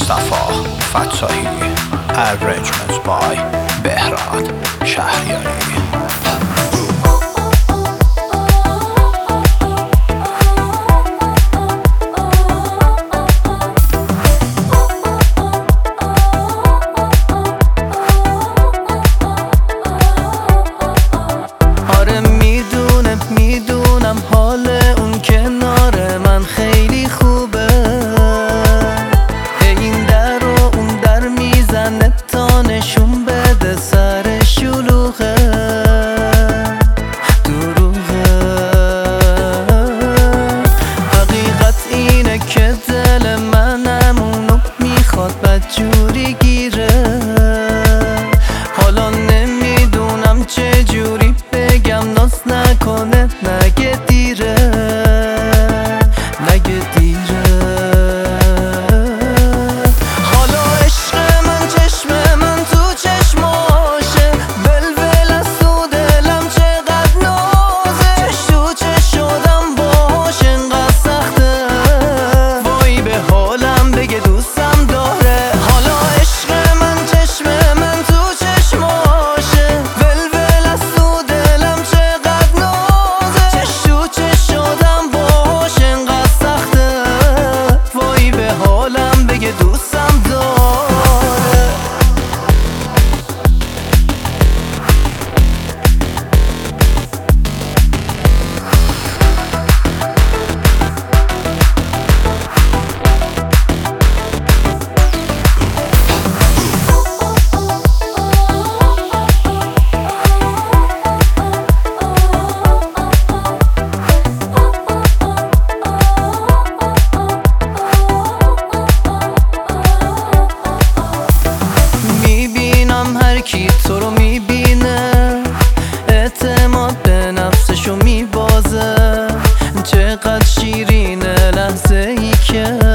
مصطفی فتاحی. Arrangements by بهراد شهریاری. میدونم حال اون کنار من خیلی خوبه. این در و اون در میزنه تا نشون بده سر شلوغه. دروغه. حقیقت اینه که دل منم اونو میخواد بدجوری گیره. حالا نمیدونم چجوری بگم ناز نکنه نگه دیره. نگه دیره. حالا عشق من چشم من تو چشماشه. ولول از تو دلم چقدر نازه. چش تو چش شدم باهاش انقدر سخته. وای به حالم بگه دوستم داره. حالا عشق من چشم من تو چشماشه. ولول از تو دلم چقدر نازه. چش تو چش شدم باهاش انقدر سخته. وای به حالم بگه دوستم داره. هر کی تو رو میبینه اعتماد به نفسشو میبازه. چقدر شیرینه لحظه ای که